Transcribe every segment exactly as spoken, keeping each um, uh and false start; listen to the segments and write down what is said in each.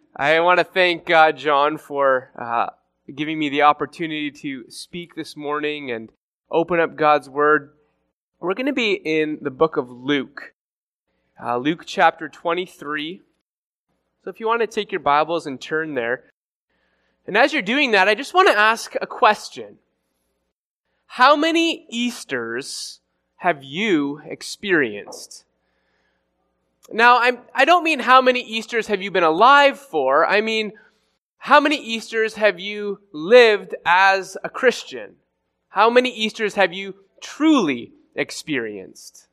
I want to thank uh, John for uh, giving me the opportunity to speak this morning and open up God's Word. We're going to be in the book of Luke, uh, Luke chapter twenty-three. So if you want to take your Bibles and turn there. And as you're doing that, I just want to ask a question. How many Easters have you experienced? Now, I'm, I don't mean how many Easters have you been alive for. I mean, how many Easters have you lived as a Christian? How many Easters have you truly experienced?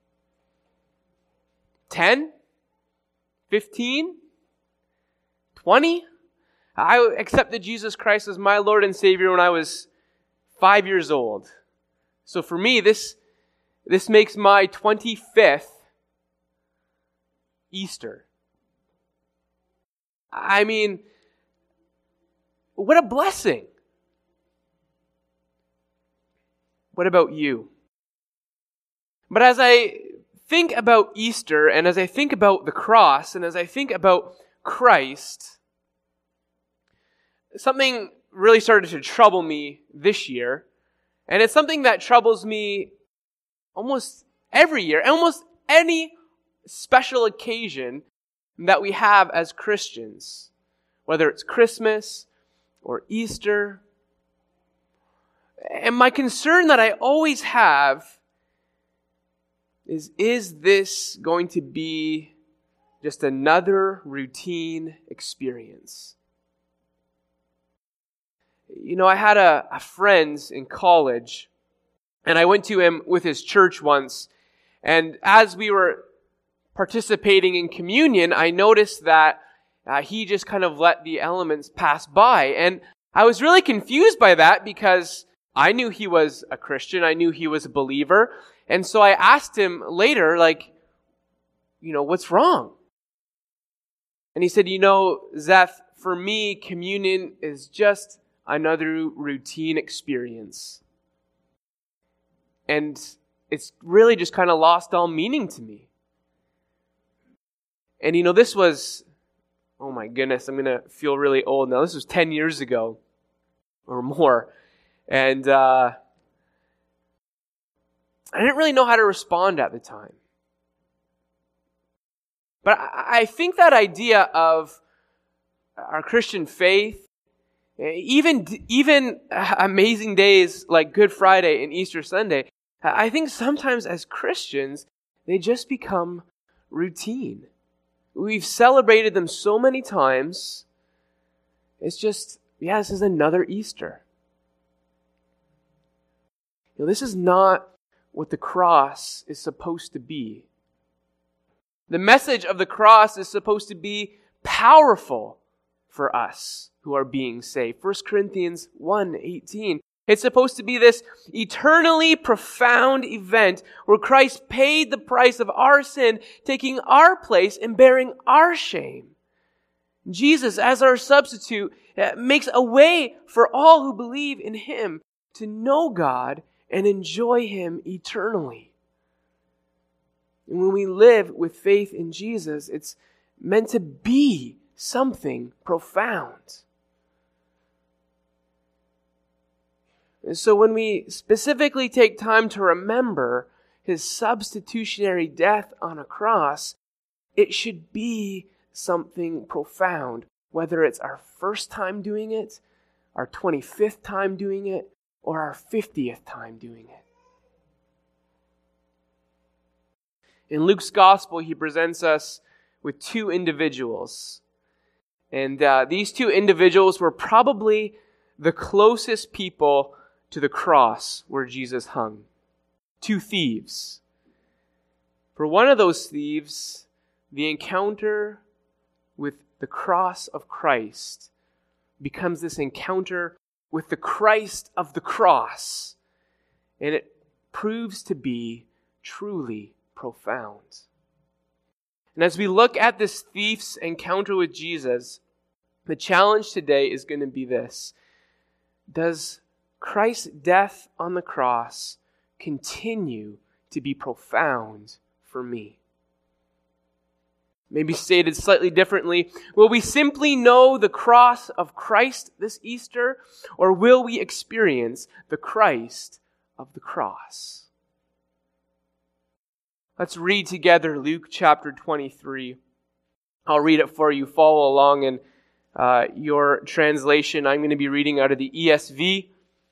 Ten? Fifteen? Twenty? I accepted Jesus Christ as my Lord and Savior when I was five years old. So for me, this, this makes my twenty-fifth Easter. I mean, what a blessing. What about you? But as I think about Easter, and as I think about the cross, and as I think about Christ, something really started to trouble me this year. And it's something that troubles me almost every year, almost any special occasion that we have as Christians, whether it's Christmas or Easter. And my concern that I always have is, is this going to be just another routine experience? You know, I had a, a friend in college, and I went to him with his church once, and as we were participating in communion, I noticed that uh, he just kind of let the elements pass by. And I was really confused by that because I knew he was a Christian. I knew he was a believer. And so I asked him later, like, you know, what's wrong? And he said, you know, Zeph, for me, communion is just another routine experience. And it's really just kind of lost all meaning to me. And you know, this was, oh my goodness, I'm going to feel really old now. This was ten years ago or more. And uh, I didn't really know how to respond at the time. But I, I think that idea of our Christian faith, even, even amazing days like Good Friday and Easter Sunday, I think sometimes as Christians, they just become routine. We've celebrated them so many times. It's just, yeah, this is another Easter. You know, this is not what the cross is supposed to be. The message of the cross is supposed to be powerful for us who are being saved. First Corinthians one eighteen. It's supposed to be this eternally profound event where Christ paid the price of our sin, taking our place and bearing our shame. Jesus, as our substitute, makes a way for all who believe in Him to know God and enjoy Him eternally. And when we live with faith in Jesus, it's meant to be something profound. And so when we specifically take time to remember His substitutionary death on a cross, it should be something profound, whether it's our first time doing it, our twenty-fifth time doing it, or our fiftieth time doing it. In Luke's gospel, he presents us with two individuals. And uh, these two individuals were probably the closest people to the cross where Jesus hung. Two thieves. For one of those thieves, the encounter with the cross of Christ becomes this encounter with the Christ of the cross. And it proves to be truly profound. And as we look at this thief's encounter with Jesus, the challenge today is going to be this. Does Christ's death on the cross continue to be profound for me? Maybe stated slightly differently, will we simply know the cross of Christ this Easter, or will we experience the Christ of the cross? Let's read together Luke chapter twenty-three. I'll read it for you. Follow along in uh, your translation. I'm going to be reading out of the E S V.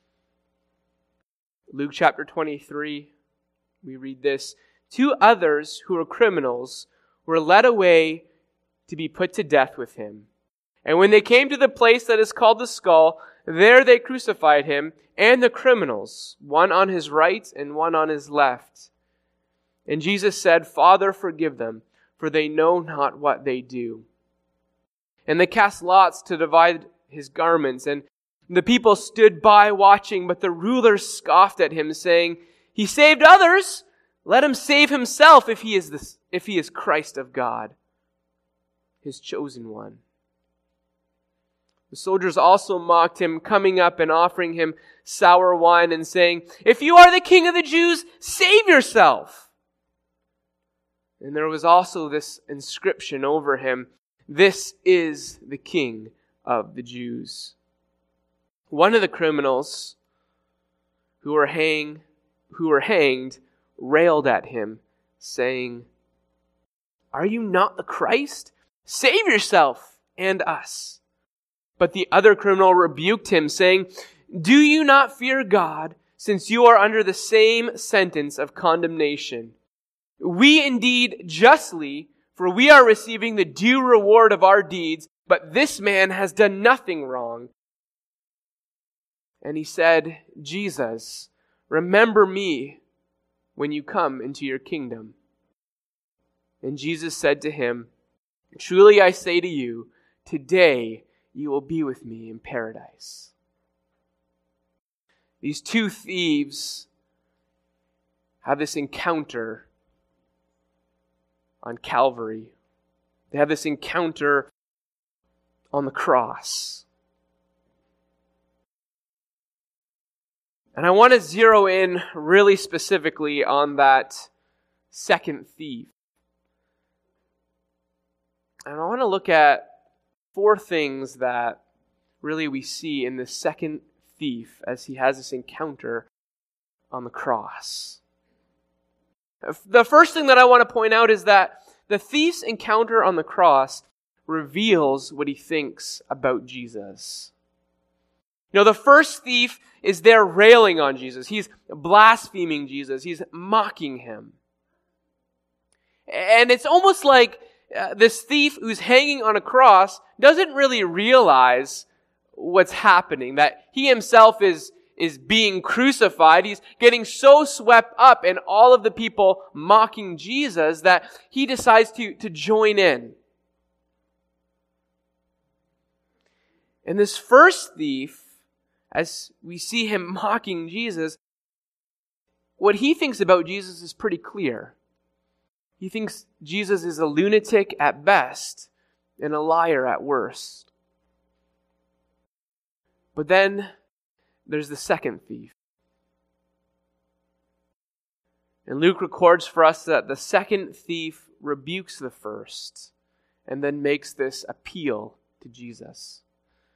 Luke chapter twenty-three, we read this. Two others who were criminals were led away to be put to death with him. And when they came to the place that is called the Skull, there they crucified him and the criminals, one on his right and one on his left. And Jesus said, Father, forgive them, for they know not what they do. And they cast lots to divide his garments, and the people stood by watching, but the rulers scoffed at him, saying, He saved others, let him save himself if he is this, if he is Christ of God, his chosen one. The soldiers also mocked him, coming up and offering him sour wine and saying, If you are the king of the Jews, save yourself. And there was also this inscription over him, This is the King of the Jews. One of the criminals who were hang, who were hanged railed at him, saying, Are you not the Christ? Save yourself and us. But the other criminal rebuked him, saying, Do you not fear God, since you are under the same sentence of condemnation? We indeed justly, for we are receiving the due reward of our deeds, but this man has done nothing wrong. And he said, Jesus, remember me when you come into your kingdom. And Jesus said to him, Truly I say to you, today you will be with me in paradise. These two thieves have this encounter on Calvary. They have this encounter on the cross. And I want to zero in really specifically on that second thief. And I want to look at four things that really we see in this second thief as he has this encounter on the cross. The first thing that I want to point out is that the thief's encounter on the cross reveals what he thinks about Jesus. You know, the first thief is there railing on Jesus. He's blaspheming Jesus. He's mocking him. And it's almost like uh, this thief who's hanging on a cross doesn't really realize what's happening, that he himself is is being crucified. He's getting so swept up in all of the people mocking Jesus that he decides to, to join in. And this first thief, as we see him mocking Jesus, what he thinks about Jesus is pretty clear. He thinks Jesus is a lunatic at best and a liar at worst. But then there's the second thief. And Luke records for us that the second thief rebukes the first and then makes this appeal to Jesus.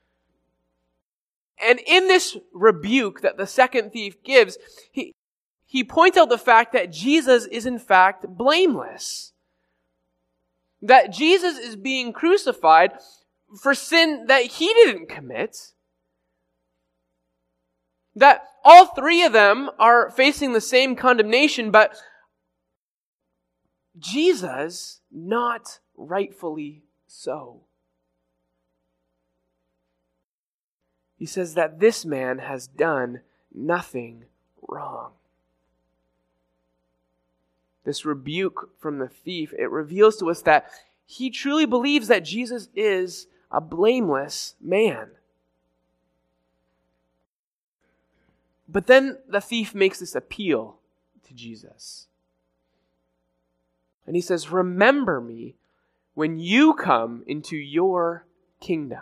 And in this rebuke that the second thief gives, he, he points out the fact that Jesus is in fact blameless. That Jesus is being crucified for sin that he didn't commit. That all three of them are facing the same condemnation, but Jesus, not rightfully so. He says that this man has done nothing wrong. This rebuke from the thief, it reveals to us that he truly believes that Jesus is a blameless man. But then the thief makes this appeal to Jesus. And he says, remember me when you come into your kingdom.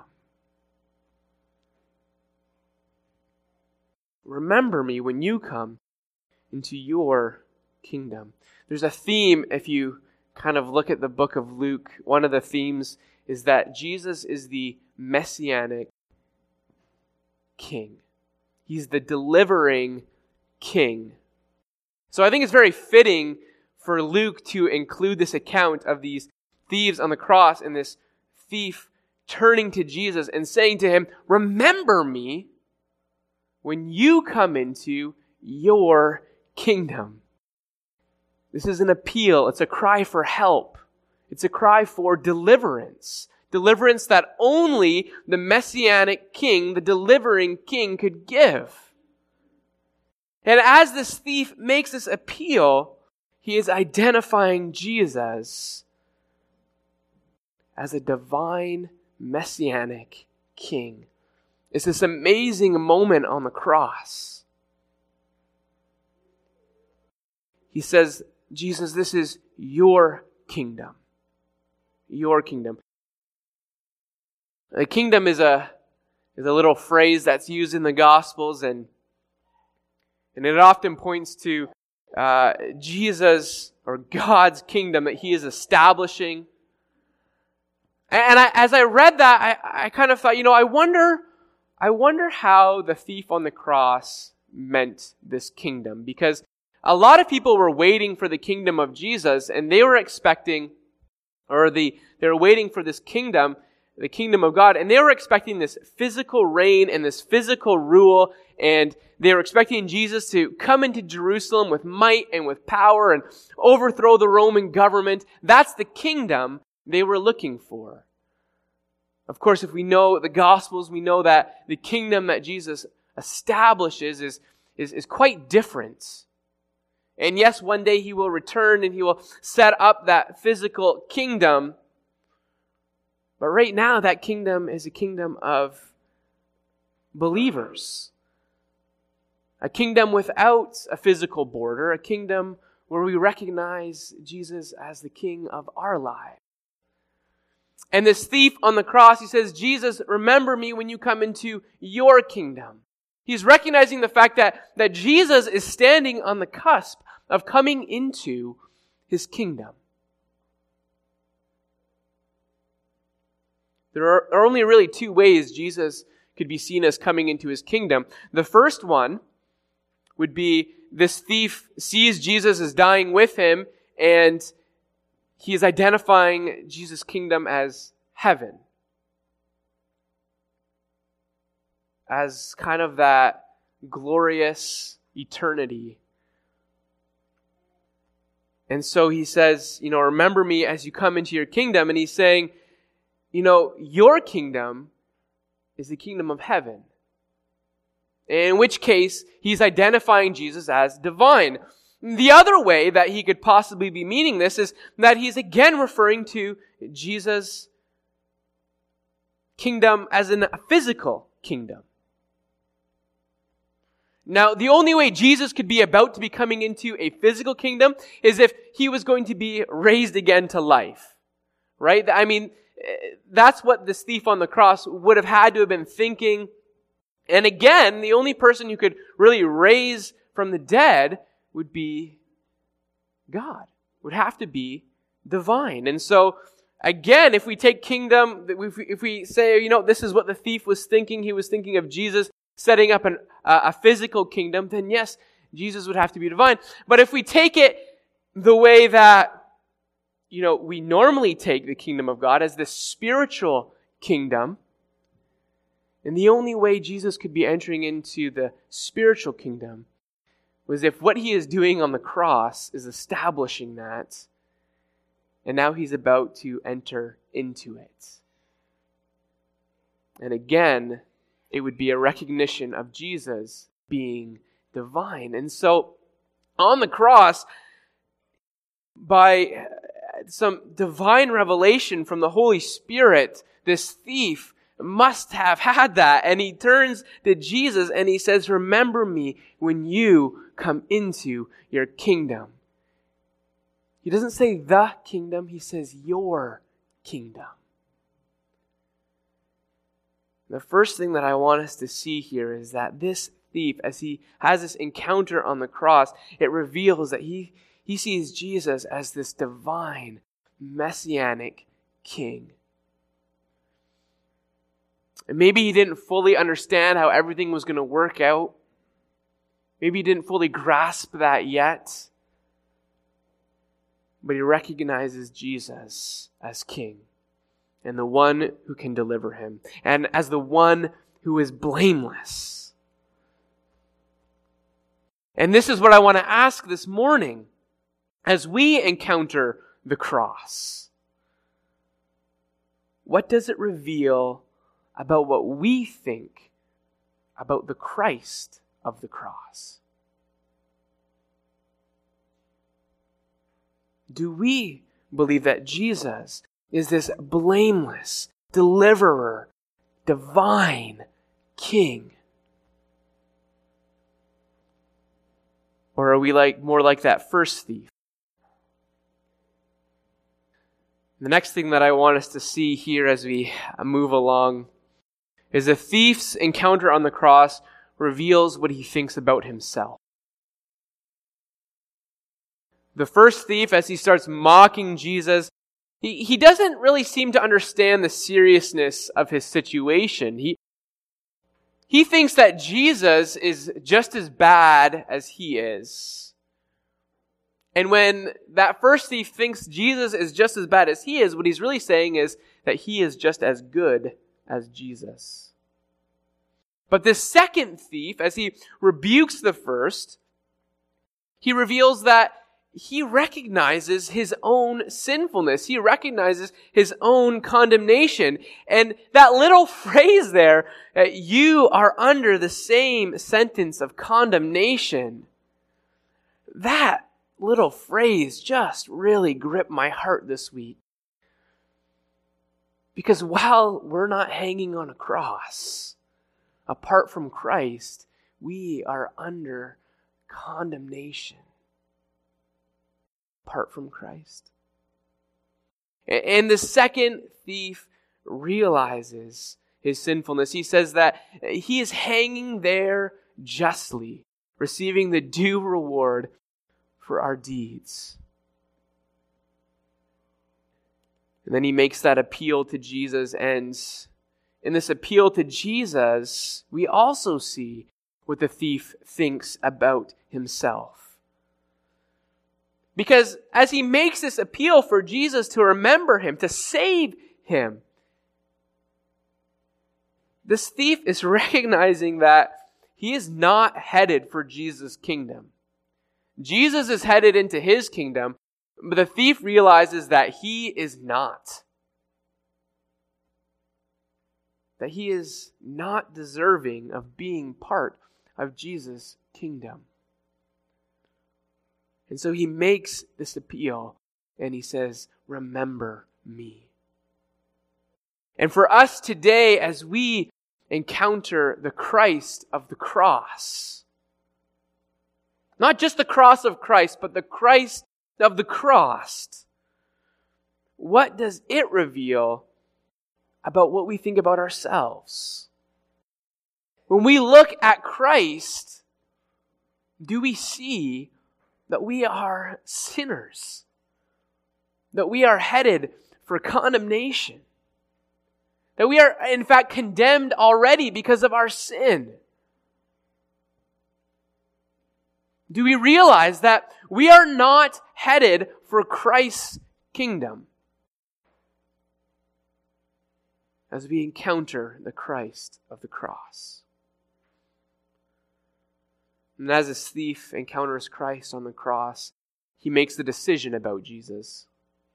Remember me when you come into your kingdom. There's a theme, if you kind of look at the book of Luke, one of the themes is that Jesus is the messianic king. He's the delivering king. So I think it's very fitting for Luke to include this account of these thieves on the cross and this thief turning to Jesus and saying to him, "Remember me when you come into your kingdom." This is an appeal. It's a cry for help. It's a cry for deliverance. Deliverance that only the messianic king, the delivering king, could give. And as this thief makes this appeal, he is identifying Jesus as a divine messianic king. It's this amazing moment on the cross. He says, "Jesus, this is your kingdom." Your kingdom. The kingdom is a is a little phrase that's used in the Gospels, and and it often points to uh, Jesus or God's kingdom that He is establishing. And I, as I read that, I, I kind of thought, you know, I wonder, I wonder how the thief on the cross meant this kingdom, because a lot of people were waiting for the kingdom of Jesus, and they were expecting, or the they were waiting for this kingdom, the kingdom of God, and they were expecting this physical reign and this physical rule, and they were expecting Jesus to come into Jerusalem with might and with power and overthrow the Roman government. That's the kingdom they were looking for. Of course, if we know the Gospels, we know that the kingdom that Jesus establishes is, is, is quite different. And yes, one day He will return and He will set up that physical kingdom. But right now, that kingdom is a kingdom of believers. A kingdom without a physical border, a kingdom where we recognize Jesus as the King of our lives. And this thief on the cross, he says, "Jesus, remember me when you come into your kingdom." He's recognizing the fact that, that Jesus is standing on the cusp of coming into His kingdom. There are, are only really two ways Jesus could be seen as coming into His kingdom. The first one would be this thief sees Jesus as dying with him, and he is identifying Jesus' kingdom as heaven. As kind of that glorious eternity. And so he says, you know, "Remember me as you come into your kingdom." And he's saying, you know, your kingdom is the kingdom of heaven. In which case, he's identifying Jesus as divine. The other way that he could possibly be meaning this is that he's again referring to Jesus' kingdom as in a physical kingdom. Now, the only way Jesus could be about to be coming into a physical kingdom is if He was going to be raised again to life. Right? I mean, that's what this thief on the cross would have had to have been thinking. And again, the only person who could really raise from the dead would be God. Would have to be divine. And so, again, if we take kingdom, if we, if we say, you know, this is what the thief was thinking, he was thinking of Jesus setting up an, uh, a physical kingdom, then yes, Jesus would have to be divine. But if we take it the way that, you know, we normally take the kingdom of God as the spiritual kingdom, and the only way Jesus could be entering into the spiritual kingdom was if what He is doing on the cross is establishing that, and now He's about to enter into it. And again, it would be a recognition of Jesus being divine. And so, on the cross, by some divine revelation from the Holy Spirit, this thief must have had that. And he turns to Jesus and he says, "Remember me when you come into your kingdom." He doesn't say the kingdom, he says your kingdom. The first thing that I want us to see here is that this thief, as he has this encounter on the cross, it reveals that he, He sees Jesus as this divine, messianic king. And maybe he didn't fully understand how everything was going to work out. Maybe he didn't fully grasp that yet. But he recognizes Jesus as king and the one who can deliver him, and as the one who is blameless. And this is what I want to ask this morning as we encounter the cross. What does it reveal about what we think about the Christ of the cross? Do we believe that Jesus is this blameless, deliverer, divine king? Or are we like more like that first thief? The next thing that I want us to see here as we move along is the thief's encounter on the cross reveals what he thinks about himself. The first thief, as he starts mocking Jesus, he, he doesn't really seem to understand the seriousness of his situation. He, he thinks that Jesus is just as bad as he is. And when that first thief thinks Jesus is just as bad as he is, what he's really saying is that he is just as good as Jesus. But this second thief, as he rebukes the first, he reveals that he recognizes his own sinfulness. He recognizes his own condemnation. And that little phrase there, you are under the same sentence of condemnation, that little phrase just really gripped my heart this week. Because while we're not hanging on a cross, apart from Christ, we are under condemnation. Apart from Christ. And the second thief realizes his sinfulness. He says that he is hanging there justly, receiving the due reward for our deeds. And then he makes that appeal to Jesus, and in this appeal to Jesus, we also see what the thief thinks about himself. Because as he makes this appeal for Jesus to remember him, to save him, this thief is recognizing that he is not headed for Jesus' kingdom. Jesus is headed into his kingdom, but the thief realizes that he is not. That he is not deserving of being part of Jesus' kingdom. And so he makes this appeal and he says, remember me. And for us today, as we encounter the Christ of the cross, not just the cross of Christ, but the Christ of the cross, what does it reveal about what we think about ourselves? When we look at Christ, do we see that we are sinners? That we are headed for condemnation? That we are, in fact, condemned already because of our sin? Do we realize that we are not headed for Christ's kingdom as we encounter the Christ of the cross? And as this thief encounters Christ on the cross, he makes the decision about Jesus.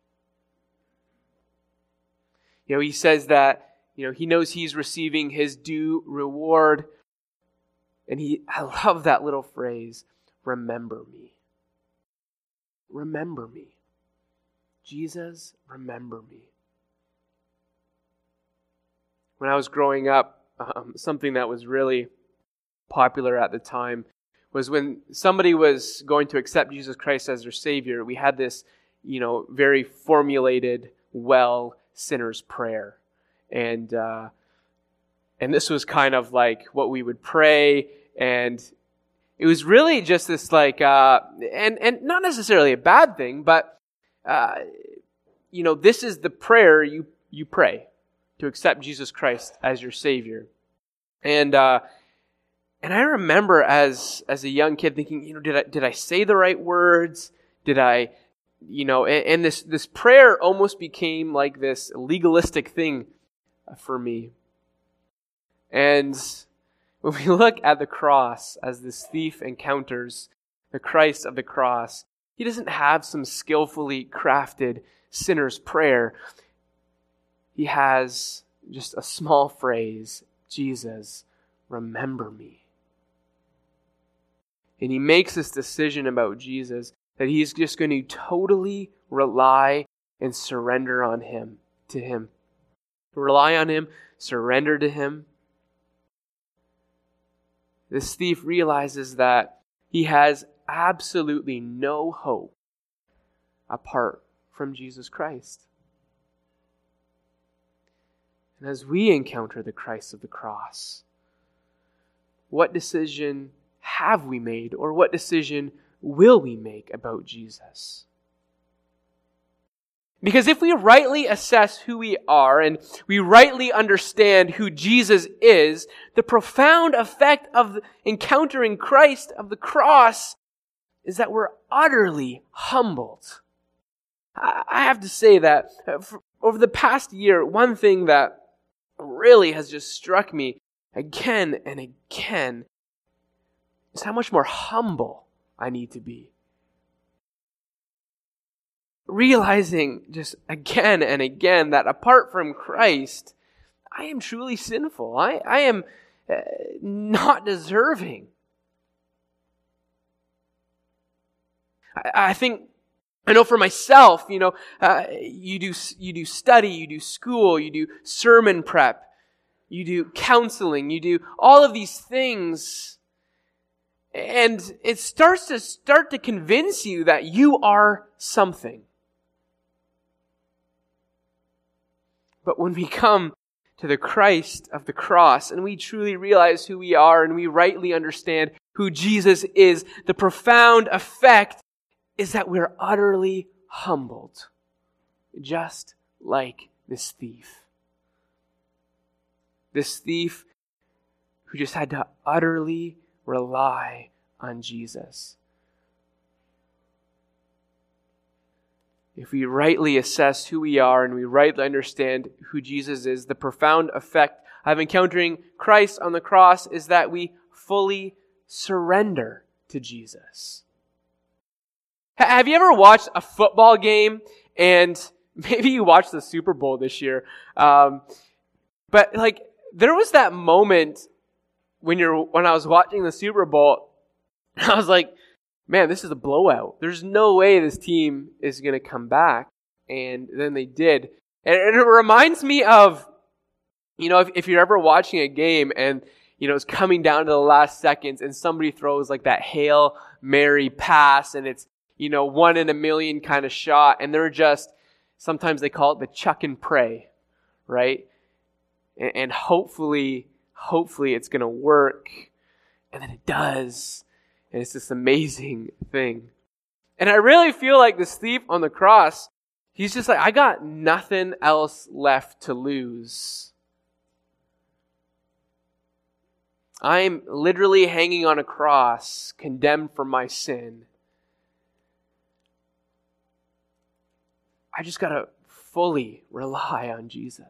You know, he says that, you know, he knows he's receiving his due reward. And he, I love that little phrase, remember me. Remember me. Jesus, remember me. When I was growing up, um, something that was really popular at the time was when somebody was going to accept Jesus Christ as their Savior, we had this, you know, very formulated, well, sinner's prayer. And uh, and this was kind of like what we would pray, and it was really just this like, uh, and, and not necessarily a bad thing, but, uh, you know, this is the prayer you, you pray to accept Jesus Christ as your Savior. And, uh, and I remember as, as a young kid thinking, you know, did I, did I say the right words? Did I, you know, and, and this, this prayer almost became like this legalistic thing for me. And when we look at the cross as this thief encounters the Christ of the cross, he doesn't have some skillfully crafted sinner's prayer. He has just a small phrase, Jesus, remember me. And he makes this decision about Jesus that he's just going to totally rely and surrender on him, to him. Rely on him, surrender to him. This thief realizes that he has absolutely no hope apart from Jesus Christ. And as we encounter the Christ of the cross, what decision have we made, or what decision will we make about Jesus? Because if we rightly assess who we are and we rightly understand who Jesus is, the profound effect of encountering Christ of the cross is that we're utterly humbled. I have to say that over the past year, one thing that really has just struck me again and again is how much more humble I need to be. Realizing just again and again that apart from Christ, I am truly sinful. I, I am uh, not deserving. I, I think, I know for myself, you know, uh, you do you do study, you do school, you do sermon prep, you do counseling, you do all of these things. And it starts to start to convince you that you are something. But when we come to the Christ of the cross and we truly realize who we are and we rightly understand who Jesus is, the profound effect is that we're utterly humbled, just like this thief. This thief who just had to utterly rely on Jesus. If we rightly assess who we are and we rightly understand who Jesus is, the profound effect of encountering Christ on the cross is that we fully surrender to Jesus. Have you ever watched a football game, and maybe you watched the Super Bowl this year, um, but like there was that moment when you're when I was watching the Super Bowl, I was like, man, this is a blowout. There's no way this team is going to come back. And then they did. And it reminds me of, you know, if, if you're ever watching a game and, you know, it's coming down to the last seconds and somebody throws like that Hail Mary pass and it's, you know, one in a million kind of shot. And they're just, sometimes they call it the chuck and pray, right? And, and hopefully, hopefully it's going to work. And then it does. And it's this amazing thing. And I really feel like this thief on the cross, he's just like, I got nothing else left to lose. I'm literally hanging on a cross, condemned for my sin. I just got to fully rely on Jesus.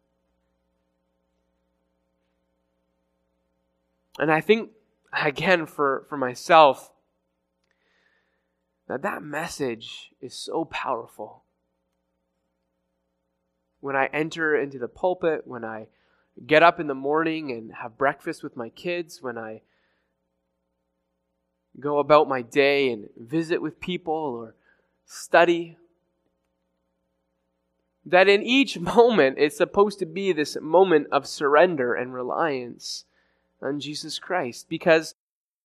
And I think, again, for, for myself, that that message is so powerful. When I enter into the pulpit, when I get up in the morning and have breakfast with my kids, when I go about my day and visit with people or study, that in each moment it's supposed to be this moment of surrender and reliance on Jesus Christ, because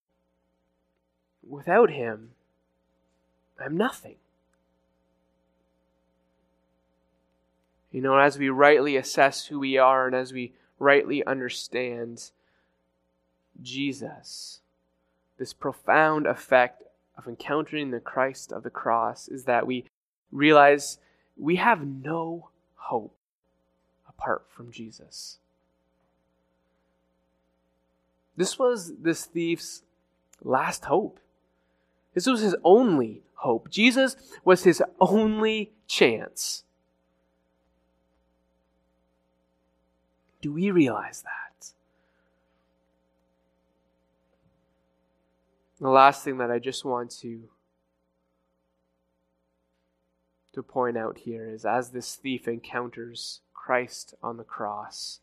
without Him, I'm nothing. You know, as we rightly assess who we are and as we rightly understand Jesus, this profound effect of encountering the Christ of the cross is that we realize we have no hope apart from Jesus. This was this thief's last hope. This was his only hope. Jesus was his only chance. Do we realize that? The last thing that I just want to, to point out here is as this thief encounters Christ on the cross,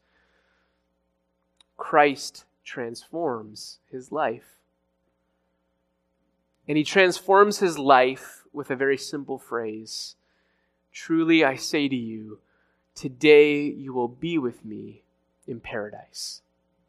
Christ transforms his life. And he transforms his life with a very simple phrase. Truly I say to you, today you will be with me in paradise.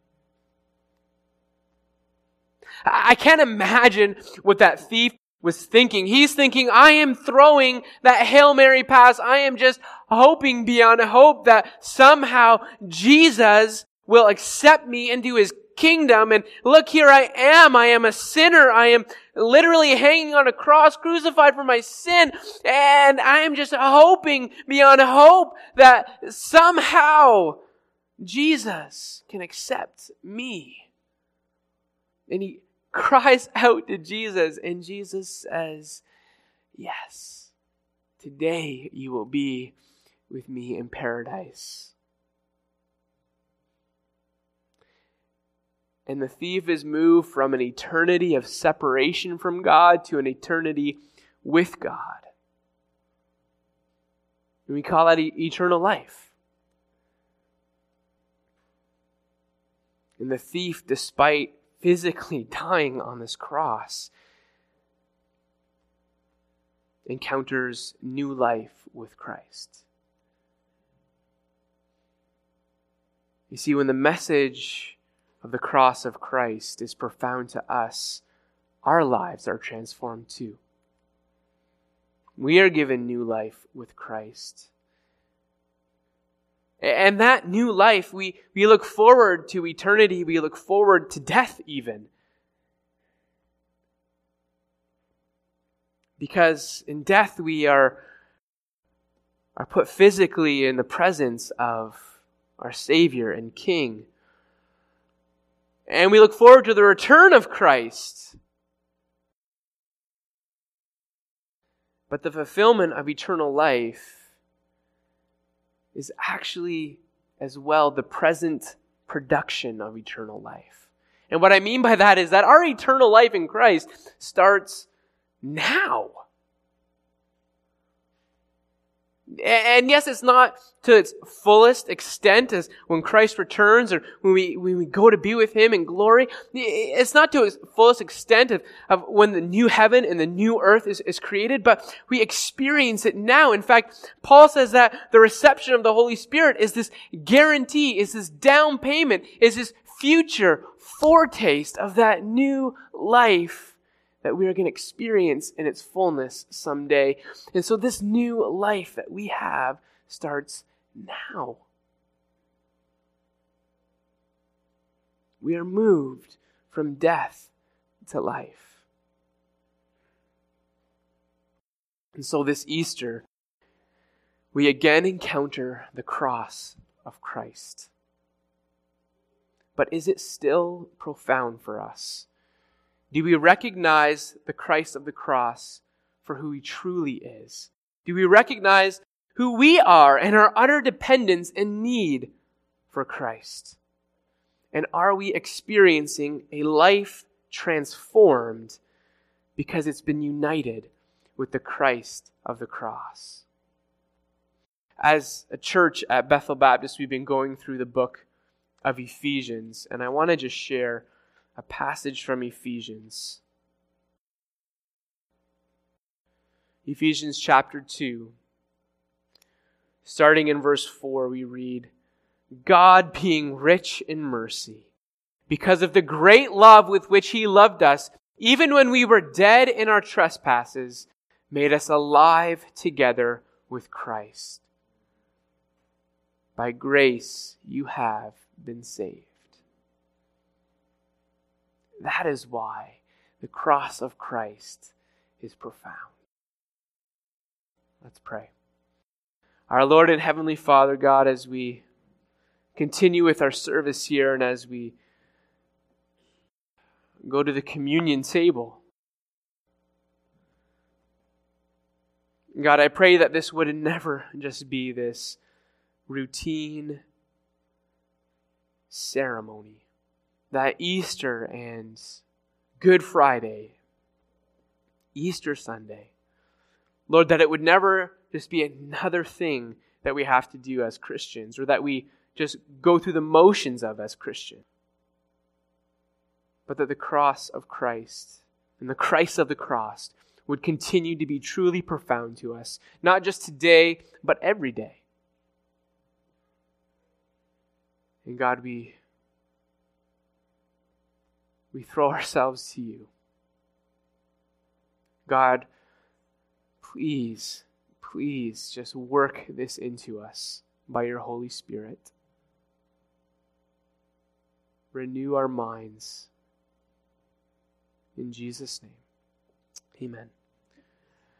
I can't imagine what that thief was thinking. He's thinking, I am throwing that Hail Mary pass. I am just hoping beyond hope that somehow Jesus will accept me into his kingdom. And look, here I am. I am a sinner. I am literally hanging on a cross, crucified for my sin. And I am just hoping beyond hope that somehow Jesus can accept me. And he cries out to Jesus, and Jesus says, yes, today you will be with me in paradise. And the thief is moved from an eternity of separation from God to an eternity with God. And we call that e- eternal life. And the thief, despite physically dying on this cross, encounters new life with Christ. You see, when the message of the cross of Christ is profound to us, our lives are transformed too. We are given new life with Christ. And that new life, we, we look forward to eternity. We look forward to death even. Because in death we are, are put physically in the presence of our Savior and King. And we look forward to the return of Christ. But the fulfillment of eternal life is actually as well the present production of eternal life. And what I mean by that is that our eternal life in Christ starts now. And yes, it's not to its fullest extent as when Christ returns or when we when we go to be with Him in glory. It's not to its fullest extent of, of when the new heaven and the new earth is, is created, but we experience it now. In fact, Paul says that the reception of the Holy Spirit is this guarantee, is this down payment, is this future foretaste of that new life that we are going to experience in its fullness someday. And so this new life that we have starts now. We are moved from death to life. And so this Easter, we again encounter the cross of Christ. But is it still profound for us? Do we recognize the Christ of the cross for who He truly is? Do we recognize who we are and our utter dependence and need for Christ? And are we experiencing a life transformed because it's been united with the Christ of the cross? As a church at Bethel Baptist, we've been going through the book of Ephesians, and I want to just share a passage from Ephesians. Ephesians chapter two. Starting in verse four, we read, God being rich in mercy, because of the great love with which He loved us, even when we were dead in our trespasses, made us alive together with Christ. By grace you have been saved. That is why The cross of Christ is profound. Let's pray. Our Lord and Heavenly Father, God, as we continue with our service here and as we go to the communion table, God, I pray that this would never just be this routine ceremony, that Easter and Good Friday, Easter Sunday, Lord, that it would never just be another thing that we have to do as Christians or that we just go through the motions of as Christians, but that the cross of Christ and the Christ of the cross would continue to be truly profound to us, not just today, but every day. And God, we, we throw ourselves to you. God, please, please just work this into us by your Holy Spirit. Renew our minds. In Jesus' name, amen.